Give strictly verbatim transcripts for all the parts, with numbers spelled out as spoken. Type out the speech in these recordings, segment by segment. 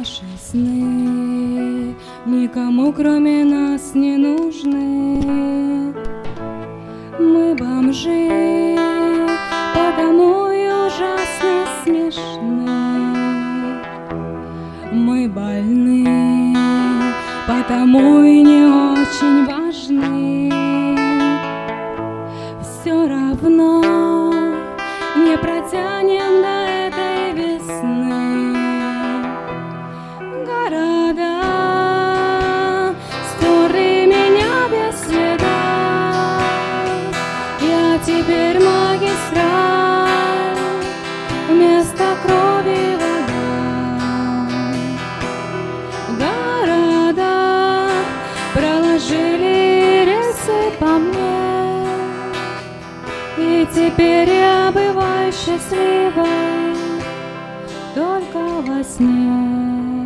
Наши сны никому кроме нас не нужны. Мы бомжи, потому и ужасно смешны. Мы больны, потому и не очень важны. Все равно не протянем до этой весны. Города стерли меня без следа. Я теперь магистраль, вместо крови вода. Города проложили рельсы по мне, и теперь я бываю счастливой только во сне.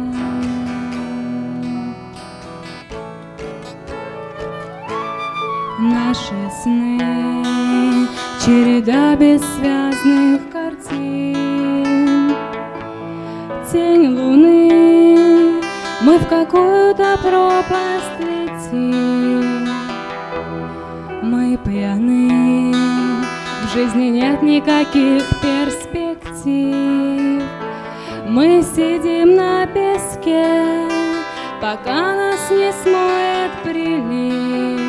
Наши сны — череда бессвязных картин. Тень луны, мы в какую-то пропасть летим. Мы пьяны, в жизни нет никаких перспектив. Мы сидим на песке, пока нас не смоет прилив.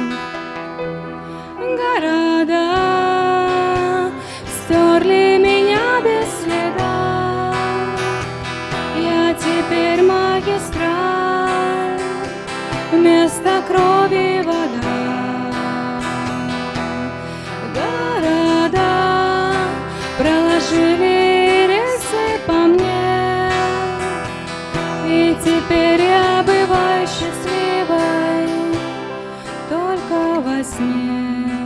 Города стерли меня без следа. Я теперь магистраль, вместо крови вода. Города проложили рельсы по мне, и теперь я бываю счастливой только во сне.